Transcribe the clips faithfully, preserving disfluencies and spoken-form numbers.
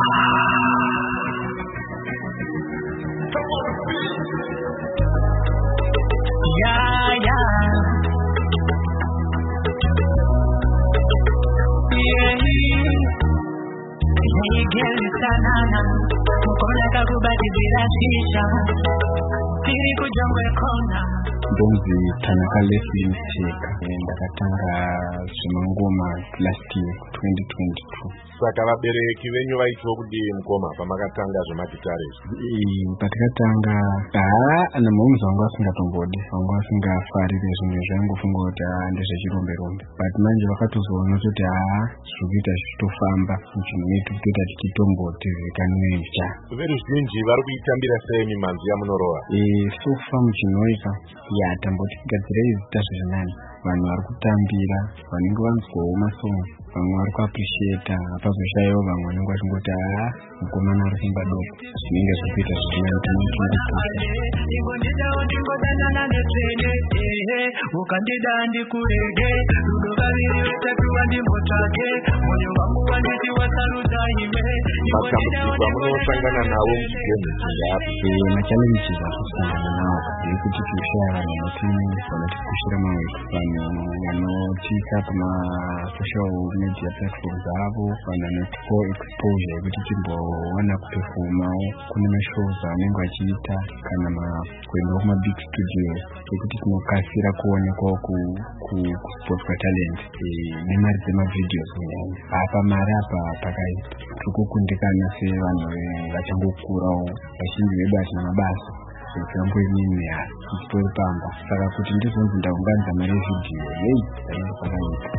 Yeah, yeah. Sanana mkola kakubadilira shisha tiri kujongwe kona Bonzi Tanaka Leslie Mistake ndakatanga zvimangoma last year twenty twenty-two. Saka vabereki venyu vaitwa kudii mukoma pamakatanga zvemagitare izvi? Patakatanga haa ana mamuzi vangu vasingatombodi vangu vasingafarire zvinhu zvaingofunga kuti haa ndezvechirombe rombe, but manje vakatozoona kuti haa zvikuita zvichitofamba zvinhu kutoita tichitombotizikanwe nja. Veruzhinji vari kuitambira sei mimanzi yamunorova? Eh so far muchinoika ya tamboti kugadzira izita zvirinani vanhu vari kutambira vanenge vanzwawo masongo vamwe vari kuappreciata apazoshayiwo vamwe vanenge vachingoti haa mukomana ari kumba doko zvinenge zvikuita zvirinani ukandida ndikurege rudo vaviri vetatu vandimbotsvake moyo wangu wanditi wasarudza ime matambudziko amunosangana nawo muchigemu chingapi? machallenges akusangana nawo ndekuti kushaya vanhu vanoti vanotikushira mawetu vanhu vanotika pamasocial media platforms avo vanhu vanotiko exposure yekuti timbowana kuperformawo kune mashows vanenge vachiita kana kuendawo kumabig studios ekuti tinokasira kuonekwawo kuspotwa talent nemari dzemavideos kunyanya apa mari apa pakaipa tikukundikana sevanhu vachangokurawo vazhinji vedu hatina mabasa zvikangoinini hasi ichitori pamba saka kuti ndizonzi ndaunganidza mari yevidhiyo hei zvainge pakaipa.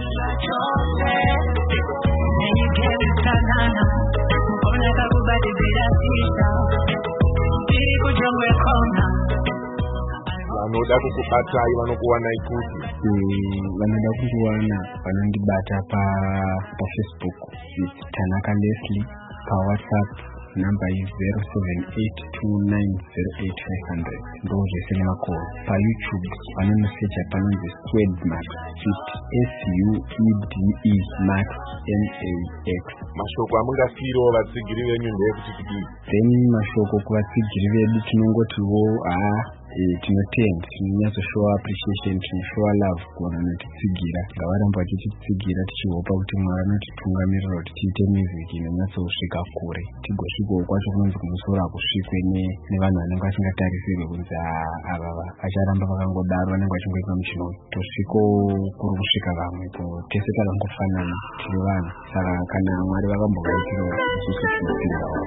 Vanoda kukubatai vanokuwanai kuti? Vanoda kukuwana vanondibata paFacebook it's Tanaka Leslie, paWhatsApp number is zero seven eight two nine zero eight five hundred. Ndozvese nemakoro. PaYouTube vanonosecha panonzi Squidmax, it's S U E D E Max M A X. Mashoko amungafiro vatsigiri venyu ndeyekuti kudii? Then mashoko kuvatsigiri vedu tinongotiwo haa tinotenda tinonyatso appreciation tinoshow love kuona notitsigira ngavaramba vachititsigira tichihopa kuti Mwari anotitungamirira kuti tiite music inonyatsosvika kure tigosvikawo kwacho kunonzi kumusoro hakusvikwe nevanhu vanenge vasingatarisiri kunzi ava vacharamba vakangodaro vanenge vachingoita muchino tosvikawo kuri kusvika vamwe tese takangofanana tiri vanhu saka kana Mwari vakambovaitirawo isusu tinopindawo.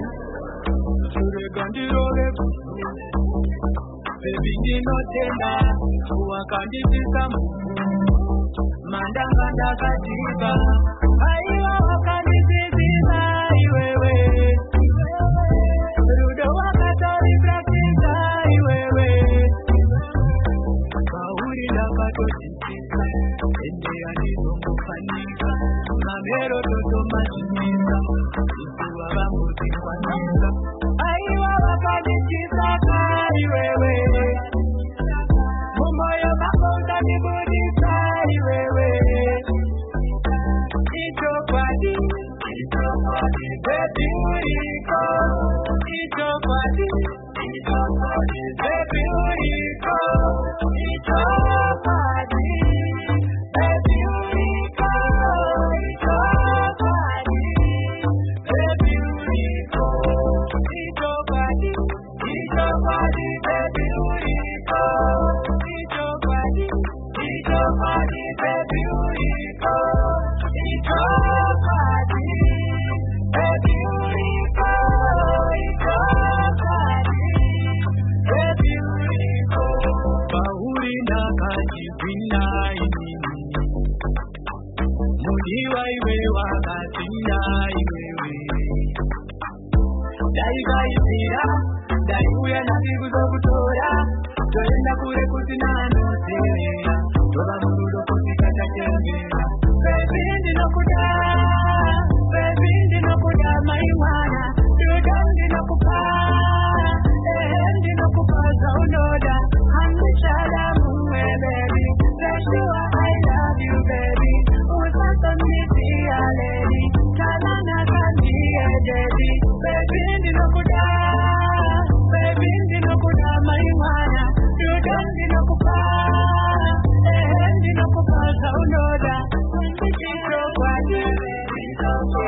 Baby ndinotenda wakandibvisa mandanga ndakatiba aiwa wakandidzidzisa iwewe rudo wakatoripractiza iwewe pauri ndakatodzidzisa ende andizongofanika mamero totomazvinisa isuva vambozikwanisa aiwa wakandidzidzisa iwewe mumoyo makonda nibudisa iwewe ichokwadi ichokwadi baby uriko ichokwadi ichokwadi baby uriko ichokwadi baby uriko ichokwadi baby uriko ichokwadi ichokwadi baby uriko ichokwadi ichokwadi baby uriko ichokwadi baby uriko ichokwadi baby uriko pauri ndakachipinda inini mudiwa iwe wakapinda iwewe daikaizira daiuya ndakikuzokutora toenda kure kuti nanoteera tova murudo kusikatachembera bebi ndinokuda bebi ndinokuda mai mwana rudo ndinokupa ehe ndinokupa zvaunoda handichada mumwe bebi zveshuwa I love you baby usasonisiya lady talanaka ndiye dedi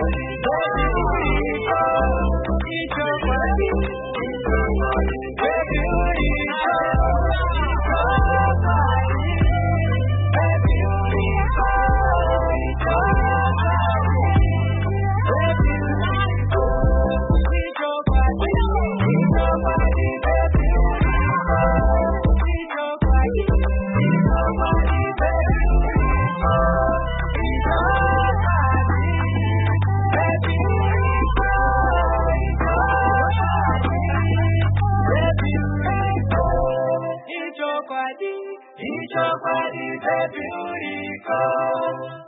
Ichokwadi, Ichokwadi, baby, Uriko.